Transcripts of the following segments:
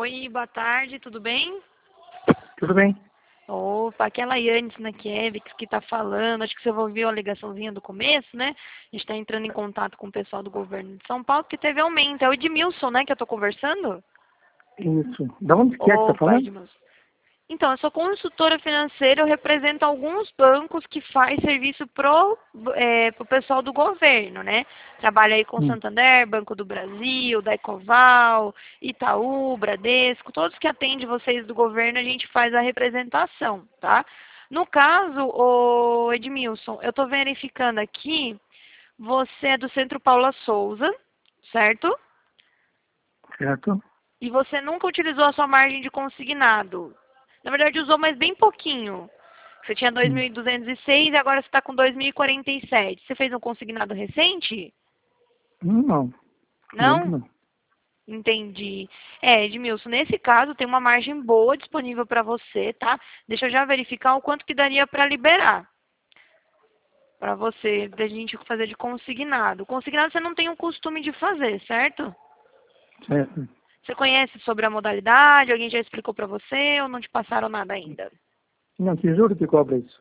Oi, boa tarde, tudo bem? Tudo bem? Opa, aquela Yannis Nakiewicz que está falando, acho que você ouviu a ligaçãozinha do começo, né? A gente está entrando em contato com o pessoal do governo de São Paulo, que teve aumento. É o Edmilson, né, que eu estou conversando? Isso. Da onde que é que tá Opa, falando? Edmilson. Então, eu sou consultora financeira, eu represento alguns bancos que faz serviço pro pessoal do governo, né? Trabalho aí com Santander, Banco do Brasil, da Ecoval, Itaú, Bradesco, todos que atendem vocês do governo, a gente faz a representação, tá? No caso, o Edmilson, eu estou verificando aqui, você é do Centro Paula Souza, certo? Certo? E você nunca utilizou a sua margem de consignado. Na verdade, usou, mas bem pouquinho. Você tinha 2.206 e agora você está com 2.047. Você fez um consignado recente? Não. Comigo Não? não. Entendi. Edmilson, nesse caso tem uma margem boa disponível para você, tá? Deixa eu já verificar o quanto que daria para liberar. Para você, da gente fazer de consignado. Consignado você não tem o costume de fazer, certo? Certo. Você conhece sobre a modalidade? Alguém já explicou para você ou não te passaram nada ainda? Não, que juro que cobra isso.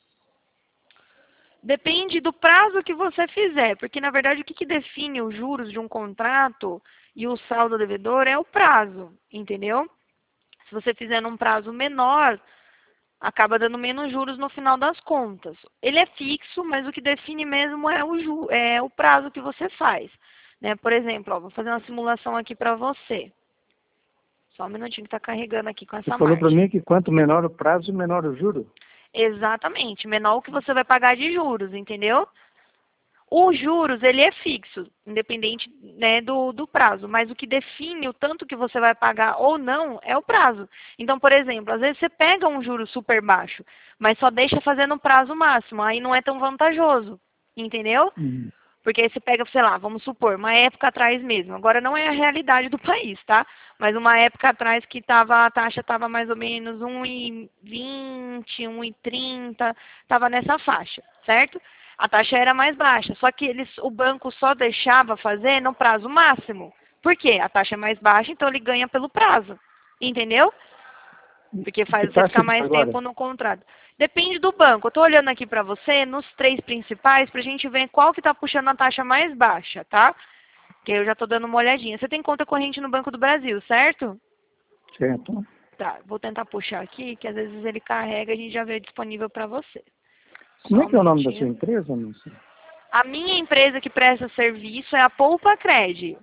Depende do prazo que você fizer, porque na verdade o que define os juros de um contrato e o saldo devedor é o prazo, entendeu? Se você fizer num prazo menor, acaba dando menos juros no final das contas. Ele é fixo, mas o que define mesmo é o prazo que você faz. Né? Por exemplo, ó, vou fazer uma simulação aqui para você. Só um minutinho que está carregando aqui com Você essa falou para margem. mim que quanto menor o prazo, menor o juro. Exatamente, menor o que você vai pagar de juros, entendeu? Os juros, ele é fixo, independente, né, do prazo, mas o que define o tanto que você vai pagar ou não é o prazo. Então, por exemplo, às vezes você pega um juro super baixo, mas só deixa fazer no prazo máximo, aí não é tão vantajoso, entendeu? Hum. Porque aí você pega, sei lá, vamos supor, uma época atrás mesmo. Agora não é a realidade do país, tá? Mas uma época atrás que a taxa estava mais ou menos 1,20, 1,30, estava nessa faixa, certo? A taxa era mais baixa, só que o banco só deixava fazer no prazo máximo. Por quê? A taxa é mais baixa, então ele ganha pelo prazo. Entendeu? Porque Que faz você taxa ficar que tá mais agora? tempo no contrato. Depende do banco. Eu estou olhando aqui para você, nos três principais, para a gente ver qual que está puxando a taxa mais baixa, tá? Que eu já estou dando uma olhadinha. Você tem conta corrente no Banco do Brasil, certo? Certo. Tá, vou tentar puxar aqui, que às vezes ele carrega e a gente já vê disponível para você. Como Só é um que é o nome da sua minutinho. empresa, moça? A minha empresa que presta serviço é a Poupa Cred,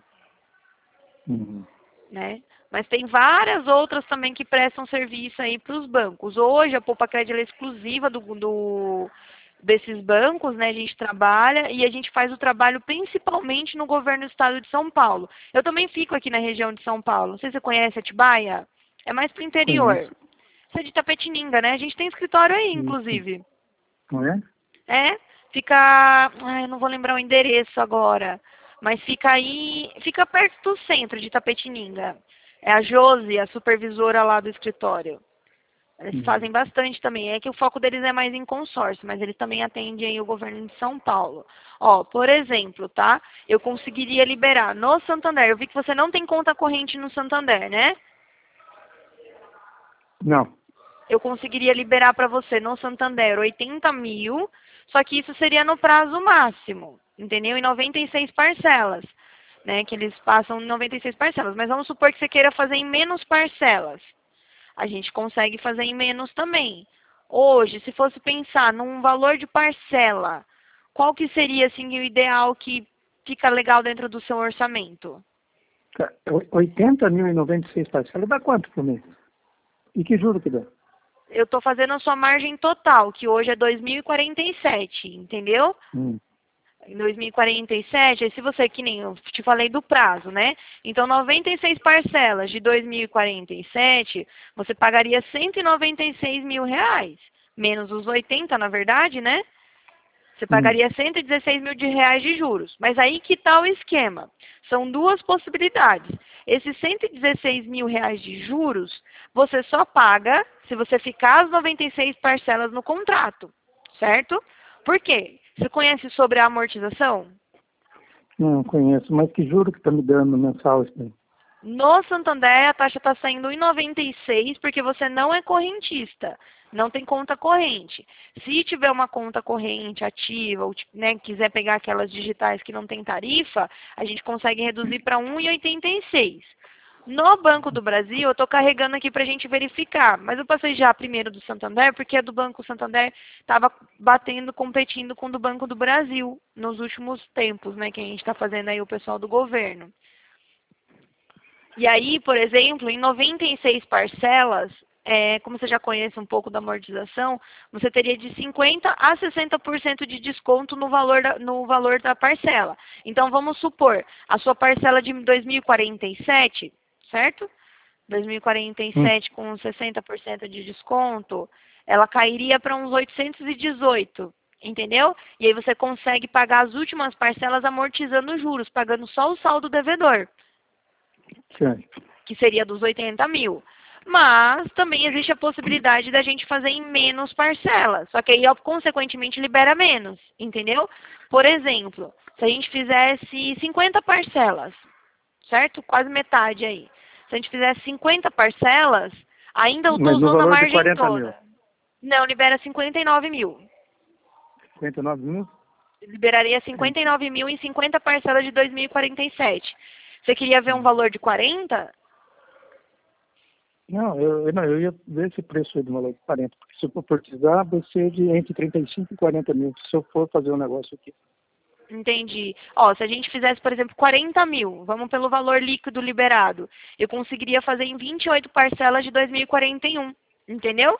Hum. né? Mas tem várias outras também que prestam serviço aí para os bancos. Hoje a Poupa Cred ela é exclusiva desses bancos, né? A gente trabalha e a gente faz o trabalho principalmente no governo do estado de São Paulo. Eu também fico aqui na região de São Paulo. Não sei se você conhece Atibaia. É mais para o interior. Conheço. Você é de Tapetininga, né? A gente tem escritório aí, Isso. inclusive. Não é? É? Fica. Ai, eu não vou lembrar o endereço agora. Mas fica aí. Fica perto do centro de Tapetininga. É a Josi, a supervisora lá do escritório. Eles Hum. fazem bastante também. É que o foco deles é mais em consórcio, mas eles também atendem aí o governo de São Paulo. Ó, por exemplo, tá? Eu conseguiria liberar no Santander. Eu vi que você não tem conta corrente no Santander, né? Não. Eu conseguiria liberar para você no Santander 80 mil, só que isso seria no prazo máximo, entendeu? Em 96 parcelas, né? Que eles passam em 96 parcelas. Mas vamos supor que você queira fazer em menos parcelas. A gente consegue fazer em menos também. Hoje, se fosse pensar num valor de parcela, qual que seria assim o ideal que fica legal dentro do seu orçamento? 80.096 parcelas dá quanto por mês? E que juro que dá? Eu estou fazendo a sua margem total, que hoje é 2.047, entendeu? Hum. Em 2047, aí se você, que nem eu te falei do prazo, né? Então, 96 parcelas de 2047, você pagaria 196 mil reais. Menos os 80, na verdade, né? Você Hum. pagaria 116 mil de reais de juros. Mas aí que está o esquema? São duas possibilidades. Esses 116 mil reais de juros, você só paga se você ficar as 96 parcelas no contrato, certo? Por quê? Você conhece sobre a amortização? Não conheço, mas que juro que tá me dando mensal isso daí? No Santander, a taxa está saindo 1,96 porque você não é correntista, não tem conta corrente. Se tiver uma conta corrente ativa, ou né, quiser pegar aquelas digitais que não tem tarifa, a gente consegue reduzir para 1,86. No Banco do Brasil, eu estou carregando aqui para a gente verificar, mas eu passei já primeiro do Santander, porque a do Banco Santander estava competindo com o do Banco do Brasil nos últimos tempos, né, que a gente está fazendo aí o pessoal do governo. E aí, por exemplo, em 96 parcelas, como você já conhece um pouco da amortização, você teria de 50% a 60% de desconto no valor da parcela. Então, vamos supor, a sua parcela de 2047, certo? 2047 com 60% de desconto, ela cairia para uns 818, entendeu? E aí você consegue pagar as últimas parcelas amortizando os juros, pagando só o saldo devedor. Certo. Que seria dos 80 mil. Mas também existe a possibilidade da gente fazer em menos parcelas. Só que aí, consequentemente, libera menos. Entendeu? Por exemplo, se a gente fizesse 50 parcelas, certo? Quase metade aí. Se a gente fizesse 50 parcelas, ainda eu estou Mas no usando a valor de margem 40 mil. toda. Não, libera 59 mil. 59 mil? Liberaria 59 mil em 50 parcelas de 2047. Você queria ver um valor de 40? Não, eu ia ver esse preço aí do valor de 40, porque se eu for cotizar, vai ser de entre 35 e 40 mil, se eu for fazer um negócio aqui. Entendi. Ó, se a gente fizesse, por exemplo, 40 mil, vamos pelo valor líquido liberado, eu conseguiria fazer em 28 parcelas de 2041, entendeu?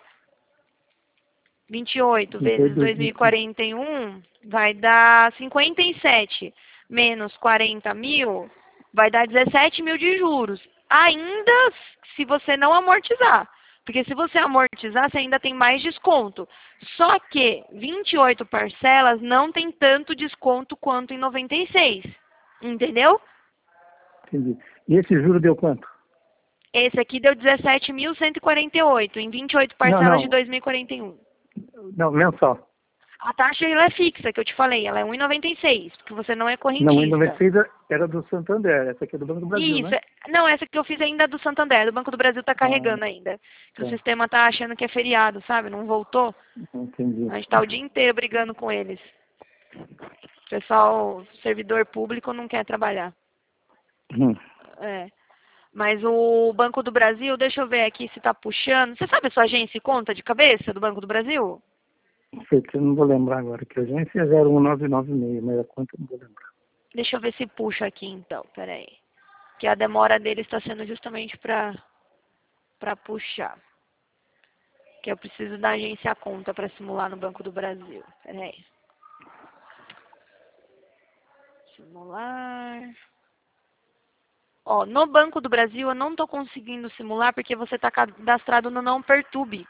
28 vezes 2041 vai dar 57, menos 40 mil, vai dar 17 mil de juros. Ainda se você não amortizar. Porque se você amortizar, você ainda tem mais desconto. Só que 28 parcelas não tem tanto desconto quanto em 96. Entendeu? Entendi. E esse juro deu quanto? Esse aqui deu 17.148 em 28 parcelas de 2041. Não, mensal. A taxa ela é fixa, que eu te falei, ela é 1,96, porque você não é correntista. Não, 1,96 era do Santander, essa aqui é do Banco do Brasil, Isso, né? não, essa que eu fiz ainda é do Santander, do Banco do Brasil está carregando ainda. Que o sistema está achando que é feriado, sabe? Não voltou. Entendi. A gente está o dia inteiro brigando com eles. O pessoal, servidor público, não quer trabalhar. É. Mas o Banco do Brasil, deixa eu ver aqui se está puxando. Você sabe a sua agência e conta de cabeça do Banco do Brasil? Eu não vou lembrar agora, que a agência é 01996, mas a conta eu não vou lembrar. Deixa eu ver se puxa aqui então, peraí. Que a demora dele está sendo justamente para puxar. Que eu preciso da agência a conta para simular no Banco do Brasil. Peraí. Simular. Ó, no Banco do Brasil eu não estou conseguindo simular porque você está cadastrado no Não Perturbe.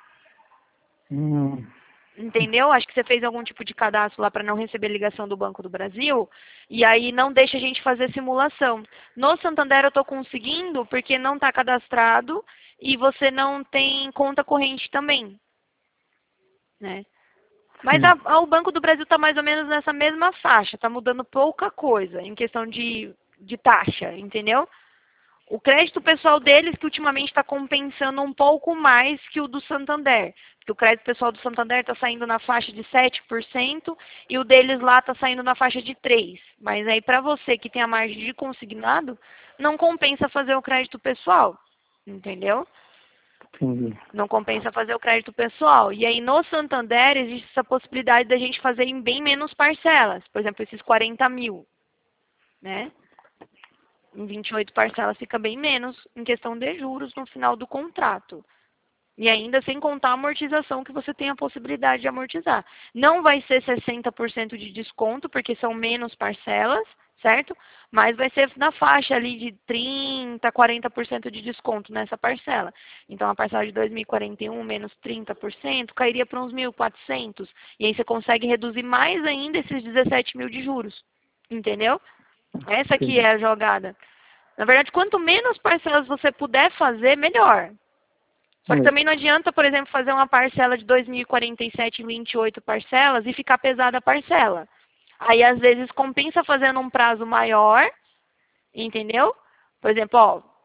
Entendeu? Acho que você fez algum tipo de cadastro lá para não receber ligação do Banco do Brasil. E aí não deixa a gente fazer simulação. No Santander eu estou conseguindo porque não está cadastrado e você não tem conta corrente também. Né? Mas o Banco do Brasil está mais ou menos nessa mesma faixa. Está mudando pouca coisa em questão de taxa, entendeu? O crédito pessoal deles que ultimamente está compensando um pouco mais que o do Santander. Porque o crédito pessoal do Santander está saindo na faixa de 7% e o deles lá está saindo na faixa de 3%. Mas aí para você que tem a margem de consignado, não compensa fazer o crédito pessoal. Entendeu? Entendi. Não compensa fazer o crédito pessoal. E aí no Santander existe essa possibilidade da gente fazer em bem menos parcelas. Por exemplo, esses 40 mil. Né? Em 28 parcelas fica bem menos em questão de juros no final do contrato. E ainda sem contar a amortização que você tem a possibilidade de amortizar. Não vai ser 60% de desconto, porque são menos parcelas, certo? Mas vai ser na faixa ali de 30%, 40% de desconto nessa parcela. Então, a parcela de 2041 menos 30% cairia para uns 1.400. E aí você consegue reduzir mais ainda esses 17 mil de juros. Entendeu? Essa aqui é a jogada. Na verdade, quanto menos parcelas você puder fazer, melhor. Só que também não adianta, por exemplo, fazer uma parcela de 2047 em 28 parcelas e ficar pesada a parcela. Aí, às vezes, compensa fazer num prazo maior, entendeu? Por exemplo, ó,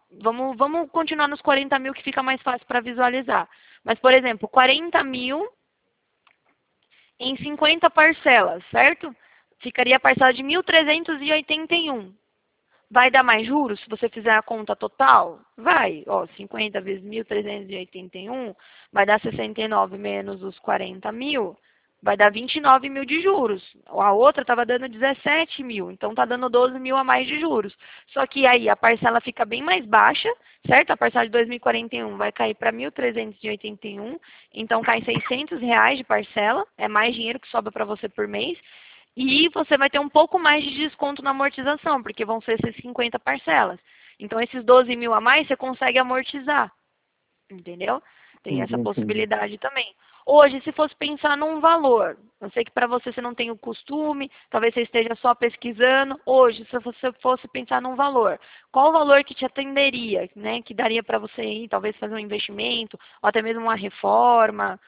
Vamos continuar nos 40 mil que fica mais fácil para visualizar. Mas, por exemplo, 40 mil em 50 parcelas, certo? Ficaria a parcela de 1.381. Vai dar mais juros se você fizer a conta total? Vai. Ó, 50 vezes 1.381 vai dar 69 menos os 40 mil, vai dar 29 mil de juros. A outra estava dando 17 mil, então está dando 12 mil a mais de juros. Só que aí a parcela fica bem mais baixa, certo? A parcela de 2041 vai cair para 1.381, então cai R$ 600 de parcela, é mais dinheiro que sobra para você por mês. E você vai ter um pouco mais de desconto na amortização, porque vão ser essas 50 parcelas. Então, esses 12 mil a mais, você consegue amortizar. Entendeu? Tem essa possibilidade também. Hoje, se fosse pensar num valor, eu sei que para você não tem o costume, talvez você esteja só pesquisando. Hoje, se você fosse pensar num valor, qual o valor que te atenderia, né? Que daria para você ir, talvez fazer um investimento, ou até mesmo uma reforma?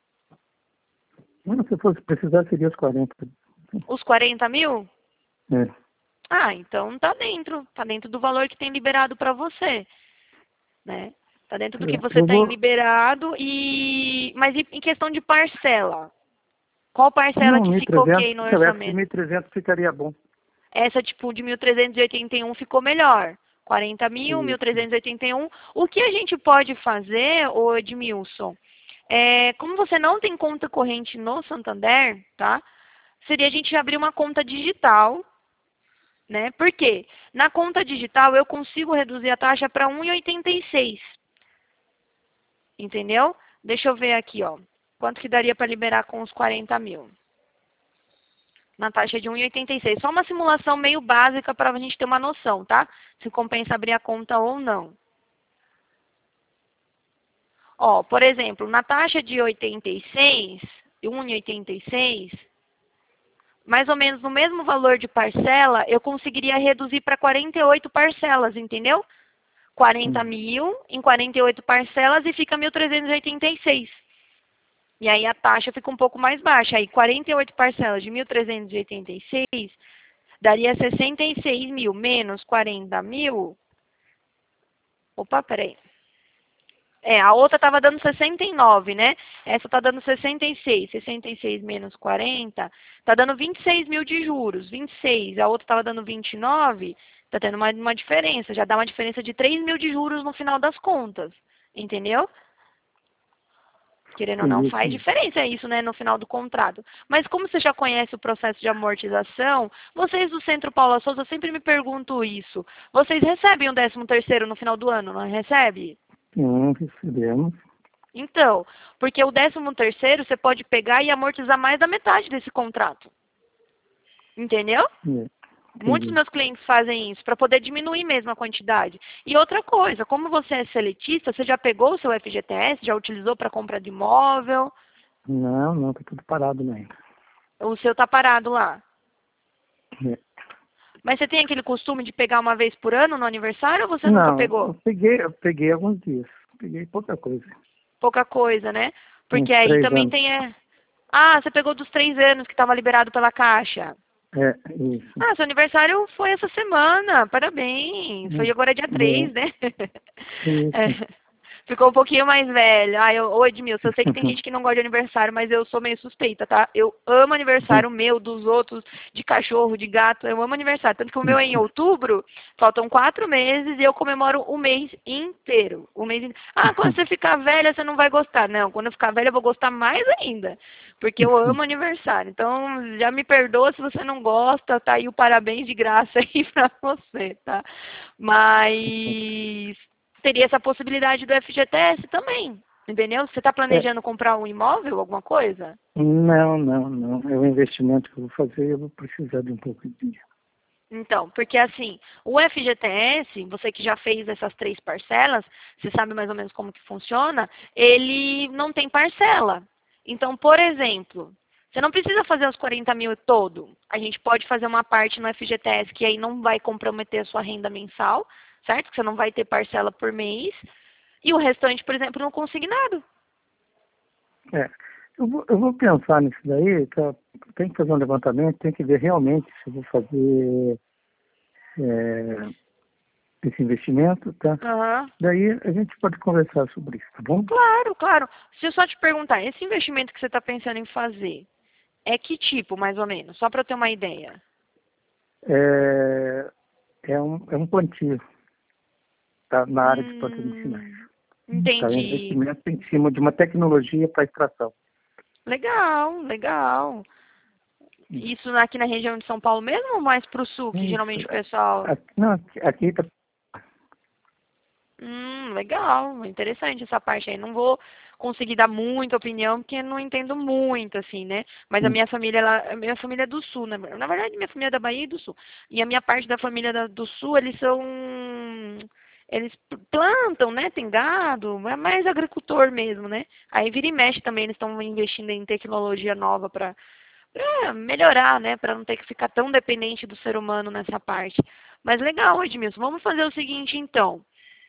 Se fosse precisar, seria os 40. Os 40 mil? É. Ah, então tá dentro do valor que tem liberado para você, né? Tá dentro do que você tem liberado mas em questão de parcela? Qual parcela Não, que ficou 1.300, ok no se tivesse orçamento? 1.300 ficaria bom. Essa tipo de 1.381 ficou melhor. 40 mil, Isso. 1.381. O que a gente pode fazer, ô Edmilson, como você não tem conta corrente no Santander, tá? Seria a gente abrir uma conta digital, né? Por quê? Na conta digital eu consigo reduzir a taxa para 1,86. Entendeu? Deixa eu ver aqui, ó. Quanto que daria para liberar com os 40 mil? Na taxa de 1,86. Só uma simulação meio básica para a gente ter uma noção, tá? Se compensa abrir a conta ou não. Ó, por exemplo, na taxa de 86, 1,86, mais ou menos no mesmo valor de parcela, eu conseguiria reduzir para 48 parcelas, entendeu? 40 mil em 48 parcelas e fica 1.386. E aí a taxa fica um pouco mais baixa. Aí 48 parcelas de 1.386 daria 66 mil menos 40 mil. Opa, peraí. A outra estava dando 69, né? Essa está dando 66. 66 menos 40, está dando 26 mil de juros. 26, a outra estava dando 29, está tendo uma diferença. Já dá uma diferença de 3 mil de juros no final das contas. Entendeu? Querendo ou não, faz diferença isso, né, no final do contrato. Mas como você já conhece o processo de amortização, vocês do Centro Paula Souza sempre me perguntam isso. Vocês recebem o 13º no final do ano, não recebe? Não, recebemos. Então, porque o 13º você pode pegar e amortizar mais da metade desse contrato. Entendeu? Muitos dos meus clientes fazem isso, para poder diminuir mesmo a quantidade. E outra coisa, como você é seletista, você já pegou o seu FGTS, já utilizou para compra de imóvel? Não, tá tudo parado ainda. O seu tá parado lá. É. Mas você tem aquele costume de pegar uma vez por ano no aniversário ou você nunca pegou? Eu peguei alguns dias. Peguei pouca coisa. Pouca coisa, né? Porque Uns aí 3 também anos. tem... Ah, você pegou dos 3 anos que estava liberado pela Caixa. Isso. Ah, seu aniversário foi essa semana. Parabéns. Foi agora dia 3, né? Isso. Ficou um pouquinho mais velho. Ô Edmilson, eu sei que tem gente que não gosta de aniversário, mas eu sou meio suspeita, tá? Eu amo aniversário meu, dos outros, de cachorro, de gato. Eu amo aniversário. Tanto que o meu é em outubro, faltam 4 meses e eu comemoro o mês inteiro. Ah, quando você ficar velha, você não vai gostar. Não, quando eu ficar velha, eu vou gostar mais ainda. Porque eu amo aniversário. Então, já me perdoa se você não gosta, tá aí o parabéns de graça aí pra você, tá? Mas teria essa possibilidade do FGTS também, entendeu? Você está planejando comprar um imóvel, alguma coisa? Não. É um investimento que eu vou fazer, eu vou precisar de um pouco de dinheiro. Então, porque assim, o FGTS, você que já fez essas 3 parcelas, você sabe mais ou menos como que funciona, ele não tem parcela. Então, por exemplo, você não precisa fazer os 40 mil todo. A gente pode fazer uma parte no FGTS que aí não vai comprometer a sua renda mensal, certo? Que você não vai ter parcela por mês. E o restante, por exemplo, no consignado. Eu vou pensar nisso daí, tá? Tem que fazer um levantamento, tem que ver realmente se eu vou fazer desse investimento, tá? Aham. Daí a gente pode conversar sobre isso, tá bom? Claro, claro. Se eu só te perguntar, esse investimento que você está pensando em fazer, é que tipo, mais ou menos? Só para eu ter uma ideia. É, é um plantio, tá? Na área de plantas medicinais. Hum, Tá? É um entendi. investimento em cima de uma tecnologia para extração. Legal, legal. Isso aqui na região de São Paulo mesmo ou mais para o sul, que Isso. geralmente o pessoal... Aqui, não, aqui tá. Legal, interessante essa parte aí. Não vou conseguir dar muita opinião, porque não entendo muito, assim, né? Mas a Hum, minha família, a minha família é do sul, né? Na verdade, minha família é da Bahia e do sul. E a minha parte da família do sul, eles são... Eles plantam, né? Tem gado, é mais agricultor mesmo, né? Aí vira e mexe também, eles estão investindo em tecnologia nova para melhorar, né? Para não ter que ficar tão dependente do ser humano nessa parte. Mas legal, Edmilson. Vamos fazer o seguinte, então.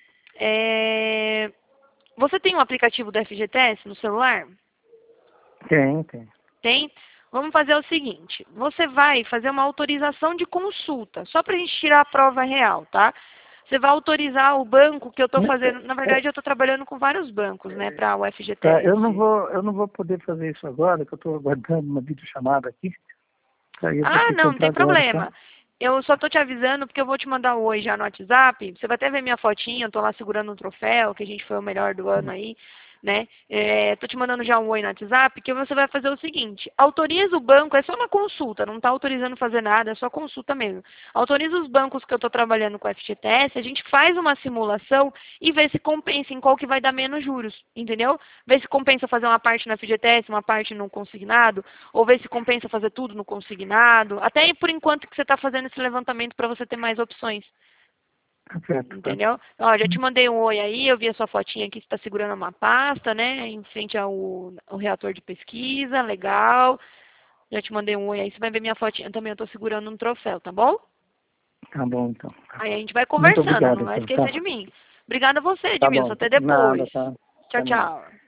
É, Você tem um aplicativo do FGTS no celular? tem. Tem? Vamos fazer o seguinte: você vai fazer uma autorização de consulta, só para a gente tirar a prova real, tá? Você vai autorizar o banco que eu estou Né, fazendo. Na verdade, eu estou trabalhando com vários bancos, né, para o tá, FGTS. eu não vou poder fazer isso agora, que eu estou aguardando uma videochamada aqui. Aí eu vou Ah, ter que não, não entrar tem agora, tá? problema. Eu só tô te avisando porque eu vou te mandar o oi já no WhatsApp. Você vai até ver minha fotinha, eu tô lá segurando um troféu, que a gente foi o melhor do ano aí, né? Tô te mandando já um oi no WhatsApp, que você vai fazer o seguinte: autoriza o banco, é só uma consulta, não tá autorizando fazer nada, é só consulta mesmo. Autoriza os bancos que eu tô trabalhando com o FGTS, a gente faz uma simulação e vê se compensa em qual que vai dar menos juros, entendeu? Vê se compensa fazer uma parte no FGTS, uma parte no consignado, ou ver se compensa fazer tudo no consignado. Até por enquanto que você está fazendo esse levantamento para você ter mais opções. Tá certo, tá? Entendeu? Ó, já te mandei um oi aí, eu vi a sua fotinha aqui, você está segurando uma pasta, né? Em frente ao reator de pesquisa, legal. Já te mandei um oi aí, você vai ver minha fotinha também, eu estou segurando um troféu, tá bom? Tá bom, então. Tá. Aí a gente vai Muito conversando, obrigado, não vai então, esquecer tá? de mim. Obrigada a você, Tá Edmilson. bom. Até Nada, depois. tá? Tchau, Até mais. tchau.